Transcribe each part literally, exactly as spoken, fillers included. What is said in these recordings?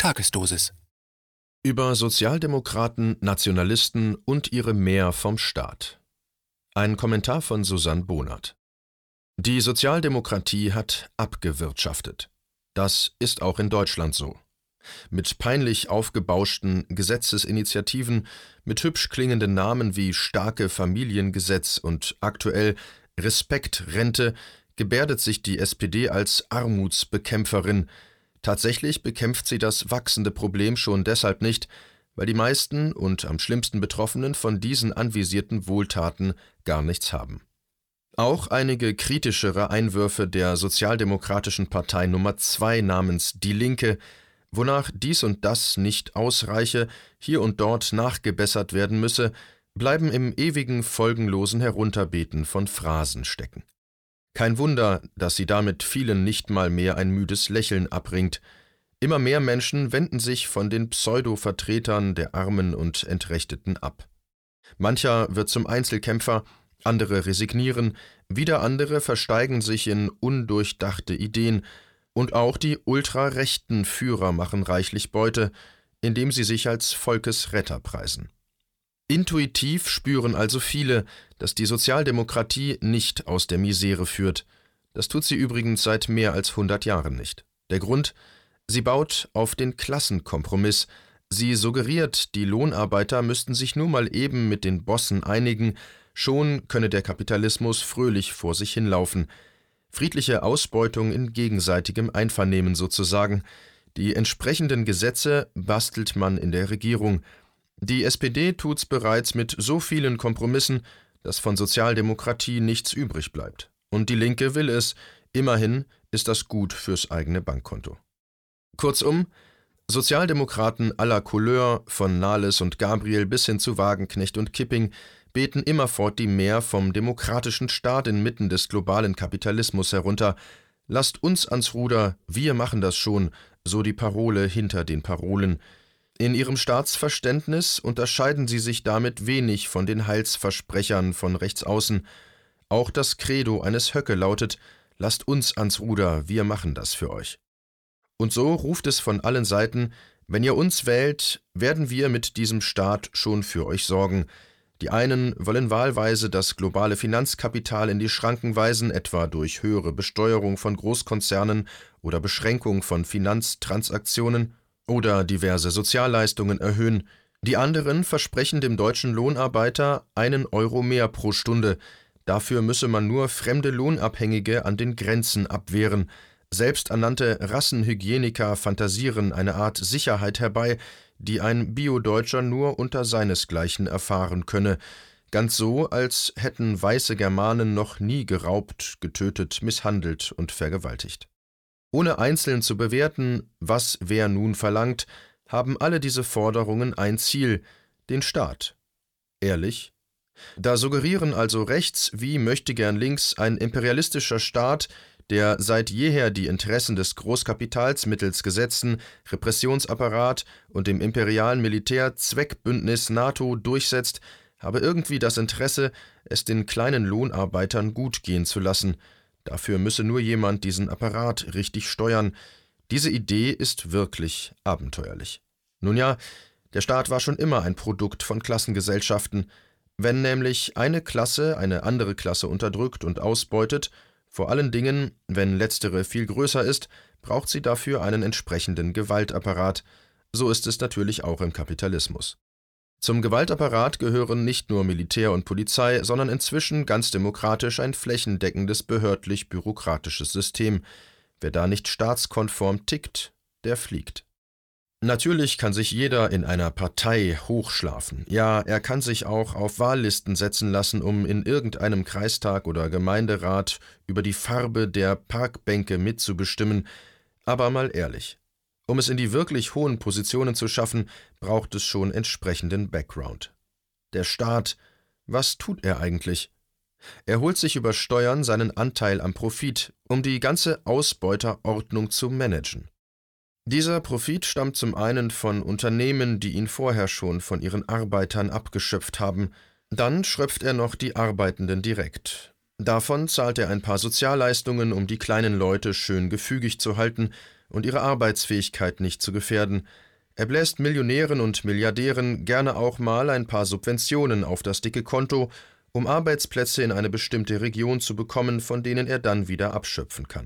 Tagesdosis. Über Sozialdemokraten, Nationalisten und ihre Mehr vom Staat. Ein Kommentar von Susanne Bohnert. Die Sozialdemokratie hat abgewirtschaftet. Das ist auch in Deutschland so. Mit peinlich aufgebauschten Gesetzesinitiativen, mit hübsch klingenden Namen wie starke Familiengesetz und aktuell Respektrente gebärdet sich die S P D als Armutsbekämpferin. Tatsächlich bekämpft sie das wachsende Problem schon deshalb nicht, weil die meisten und am schlimmsten Betroffenen von diesen anvisierten Wohltaten gar nichts haben. Auch einige kritischere Einwürfe der sozialdemokratischen Partei Nummer zwei namens Die Linke, wonach dies und das nicht ausreiche, hier und dort nachgebessert werden müsse, bleiben im ewigen folgenlosen Herunterbeten von Phrasen stecken. Kein Wunder, dass sie damit vielen nicht mal mehr ein müdes Lächeln abringt. Immer mehr Menschen wenden sich von den Pseudo-Vertretern der Armen und Entrechteten ab. Mancher wird zum Einzelkämpfer, andere resignieren, wieder andere versteigen sich in undurchdachte Ideen, und auch die ultrarechten Führer machen reichlich Beute, indem sie sich als Volkesretter preisen. Intuitiv spüren also viele, dass die Sozialdemokratie nicht aus der Misere führt. Das tut sie übrigens seit mehr als hundert Jahren nicht. Der Grund? Sie baut auf den Klassenkompromiss. Sie suggeriert, die Lohnarbeiter müssten sich nur mal eben mit den Bossen einigen, schon könne der Kapitalismus fröhlich vor sich hinlaufen. Friedliche Ausbeutung in gegenseitigem Einvernehmen sozusagen. Die entsprechenden Gesetze bastelt man in der Regierung. Die S P D tut's bereits mit so vielen Kompromissen, dass von Sozialdemokratie nichts übrig bleibt. Und die Linke will es, immerhin ist das gut fürs eigene Bankkonto. Kurzum, Sozialdemokraten aller Couleur, von Nahles und Gabriel bis hin zu Wagenknecht und Kipping, beten immerfort die Mehr vom demokratischen Staat inmitten des globalen Kapitalismus herunter. Lasst uns ans Ruder, wir machen das schon, so die Parole hinter den Parolen. In ihrem Staatsverständnis unterscheiden sie sich damit wenig von den Heilsversprechern von rechtsaußen. Auch das Credo eines Höcke lautet: Lasst uns ans Ruder, wir machen das für euch. Und so ruft es von allen Seiten: Wenn ihr uns wählt, werden wir mit diesem Staat schon für euch sorgen. Die einen wollen wahlweise das globale Finanzkapital in die Schranken weisen, etwa durch höhere Besteuerung von Großkonzernen oder Beschränkung von Finanztransaktionen, oder diverse Sozialleistungen erhöhen. Die anderen versprechen dem deutschen Lohnarbeiter einen Euro mehr pro Stunde. Dafür müsse man nur fremde Lohnabhängige an den Grenzen abwehren. Selbsternannte Rassenhygieniker fantasieren eine Art Sicherheit herbei, die ein Bio-Deutscher nur unter seinesgleichen erfahren könne. Ganz so, als hätten weiße Germanen noch nie geraubt, getötet, misshandelt und vergewaltigt. Ohne einzeln zu bewerten, was wer nun verlangt, haben alle diese Forderungen ein Ziel: den Staat. Ehrlich? Da suggerieren also rechts wie möchtegern links ein imperialistischer Staat, der seit jeher die Interessen des Großkapitals mittels Gesetzen, Repressionsapparat und dem imperialen Militär-Zweckbündnis NATO durchsetzt, habe irgendwie das Interesse, es den kleinen Lohnarbeitern gut gehen zu lassen. Dafür müsse nur jemand diesen Apparat richtig steuern. Diese Idee ist wirklich abenteuerlich. Nun ja, der Staat war schon immer ein Produkt von Klassengesellschaften. Wenn nämlich eine Klasse eine andere Klasse unterdrückt und ausbeutet, vor allen Dingen, wenn letztere viel größer ist, braucht sie dafür einen entsprechenden Gewaltapparat. So ist es natürlich auch im Kapitalismus. Zum Gewaltapparat gehören nicht nur Militär und Polizei, sondern inzwischen ganz demokratisch ein flächendeckendes behördlich-bürokratisches System. Wer da nicht staatskonform tickt, der fliegt. Natürlich kann sich jeder in einer Partei hochschlafen. Ja, er kann sich auch auf Wahllisten setzen lassen, um in irgendeinem Kreistag oder Gemeinderat über die Farbe der Parkbänke mitzubestimmen. Aber mal ehrlich: Um es in die wirklich hohen Positionen zu schaffen, braucht es schon entsprechenden Background. Der Staat, was tut er eigentlich? Er holt sich über Steuern seinen Anteil am Profit, um die ganze Ausbeuterordnung zu managen. Dieser Profit stammt zum einen von Unternehmen, die ihn vorher schon von ihren Arbeitern abgeschöpft haben. Dann schröpft er noch die Arbeitenden direkt. Davon zahlt er ein paar Sozialleistungen, um die kleinen Leute schön gefügig zu halten, und ihre Arbeitsfähigkeit nicht zu gefährden. Er bläst Millionären und Milliardären gerne auch mal ein paar Subventionen auf das dicke Konto, um Arbeitsplätze in eine bestimmte Region zu bekommen, von denen er dann wieder abschöpfen kann.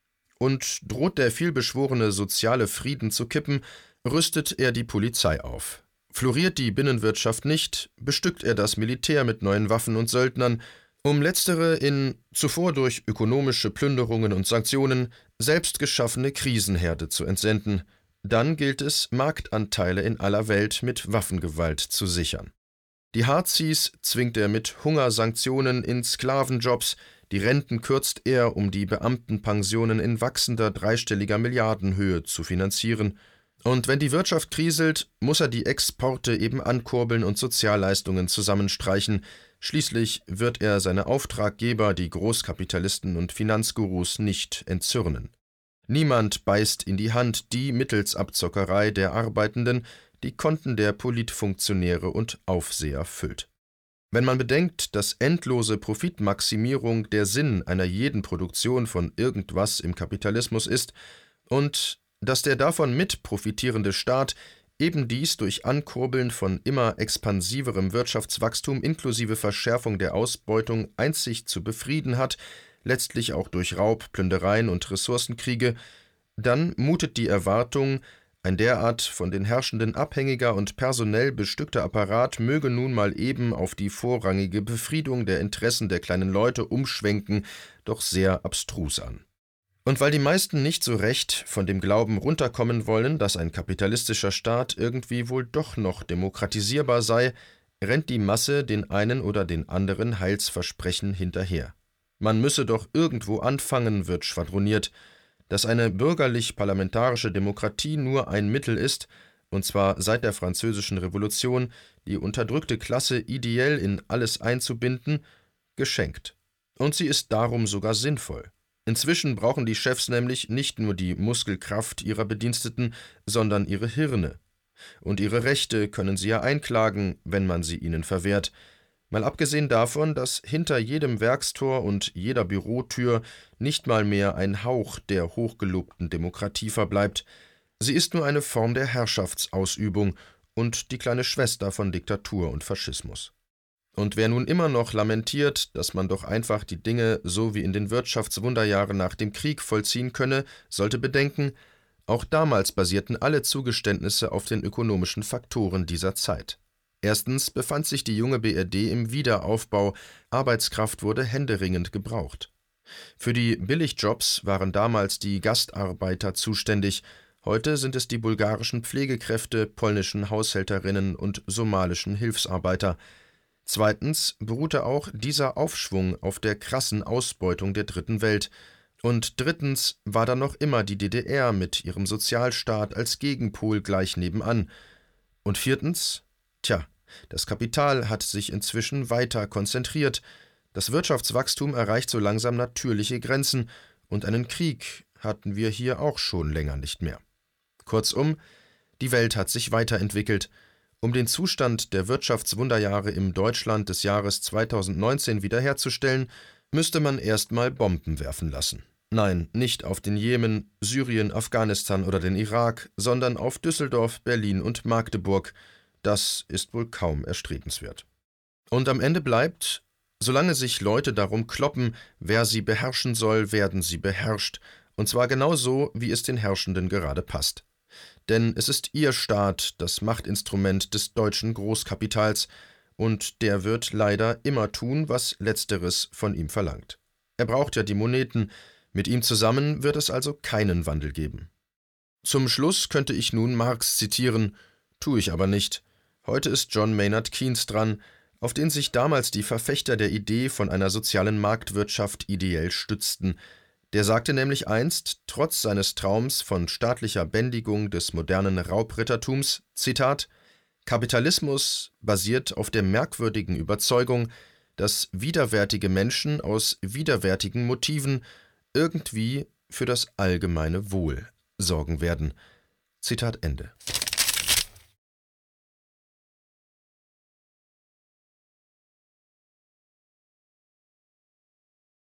Und droht der vielbeschworene soziale Frieden zu kippen, rüstet er die Polizei auf. Floriert die Binnenwirtschaft nicht, bestückt er das Militär mit neuen Waffen und Söldnern, um letztere in zuvor durch ökonomische Plünderungen und Sanktionen selbst geschaffene Krisenherde zu entsenden. Dann gilt es, Marktanteile in aller Welt mit Waffengewalt zu sichern. Die Harzies zwingt er mit Hungersanktionen in Sklavenjobs, die Renten kürzt er, um die Beamtenpensionen in wachsender dreistelliger Milliardenhöhe zu finanzieren. Und wenn die Wirtschaft kriselt, muss er die Exporte eben ankurbeln und Sozialleistungen zusammenstreichen. Schließlich wird er seine Auftraggeber, die Großkapitalisten und Finanzgurus, nicht entzürnen. Niemand beißt in die Hand, die mittels Abzockerei der Arbeitenden die Konten der Politfunktionäre und Aufseher füllt. Wenn man bedenkt, dass endlose Profitmaximierung der Sinn einer jeden Produktion von irgendwas im Kapitalismus ist und dass der davon mit profitierende Staat eben dies durch Ankurbeln von immer expansiverem Wirtschaftswachstum inklusive Verschärfung der Ausbeutung einzig zu befrieden hat, letztlich auch durch Raub, Plündereien und Ressourcenkriege, dann mutet die Erwartung, ein derart von den Herrschenden abhängiger und personell bestückter Apparat möge nun mal eben auf die vorrangige Befriedung der Interessen der kleinen Leute umschwenken, doch sehr abstrus an. Und weil die meisten nicht so recht von dem Glauben runterkommen wollen, dass ein kapitalistischer Staat irgendwie wohl doch noch demokratisierbar sei, rennt die Masse den einen oder den anderen Heilsversprechen hinterher. Man müsse doch irgendwo anfangen, wird schwadroniert, dass eine bürgerlich-parlamentarische Demokratie nur ein Mittel ist, und zwar seit der Französischen Revolution, die unterdrückte Klasse ideell in alles einzubinden, geschenkt. Und sie ist darum sogar sinnvoll. Inzwischen brauchen die Chefs nämlich nicht nur die Muskelkraft ihrer Bediensteten, sondern ihre Hirne. Und ihre Rechte können sie ja einklagen, wenn man sie ihnen verwehrt. Mal abgesehen davon, dass hinter jedem Werkstor und jeder Bürotür nicht mal mehr ein Hauch der hochgelobten Demokratie verbleibt. Sie ist nur eine Form der Herrschaftsausübung und die kleine Schwester von Diktatur und Faschismus. Und wer nun immer noch lamentiert, dass man doch einfach die Dinge so wie in den Wirtschaftswunderjahren nach dem Krieg vollziehen könne, sollte bedenken, auch damals basierten alle Zugeständnisse auf den ökonomischen Faktoren dieser Zeit. Erstens befand sich die junge B R D im Wiederaufbau, Arbeitskraft wurde händeringend gebraucht. Für die Billigjobs waren damals die Gastarbeiter zuständig, heute sind es die bulgarischen Pflegekräfte, polnischen Haushälterinnen und somalischen Hilfsarbeiter. Zweitens beruhte auch dieser Aufschwung auf der krassen Ausbeutung der Dritten Welt. Und drittens war da noch immer die D D R mit ihrem Sozialstaat als Gegenpol gleich nebenan. Und viertens, tja, das Kapital hat sich inzwischen weiter konzentriert, das Wirtschaftswachstum erreicht so langsam natürliche Grenzen und einen Krieg hatten wir hier auch schon länger nicht mehr. Kurzum, die Welt hat sich weiterentwickelt. Um den Zustand der Wirtschaftswunderjahre im Deutschland des Jahres zweitausendneunzehn wiederherzustellen, müsste man erstmal Bomben werfen lassen. Nein, nicht auf den Jemen, Syrien, Afghanistan oder den Irak, sondern auf Düsseldorf, Berlin und Magdeburg. Das ist wohl kaum erstrebenswert. Und am Ende bleibt, solange sich Leute darum kloppen, wer sie beherrschen soll, werden sie beherrscht, und zwar genau so, wie es den Herrschenden gerade passt. Denn es ist ihr Staat, das Machtinstrument des deutschen Großkapitals, und der wird leider immer tun, was Letzteres von ihm verlangt. Er braucht ja die Moneten, mit ihm zusammen wird es also keinen Wandel geben. Zum Schluss könnte ich nun Marx zitieren, tue ich aber nicht. Heute ist John Maynard Keynes dran, auf den sich damals die Verfechter der Idee von einer sozialen Marktwirtschaft ideell stützten. Der sagte nämlich einst, trotz seines Traums von staatlicher Bändigung des modernen Raubrittertums, Zitat, Kapitalismus basiert auf der merkwürdigen Überzeugung, dass widerwärtige Menschen aus widerwärtigen Motiven irgendwie für das allgemeine Wohl sorgen werden. Zitat Ende.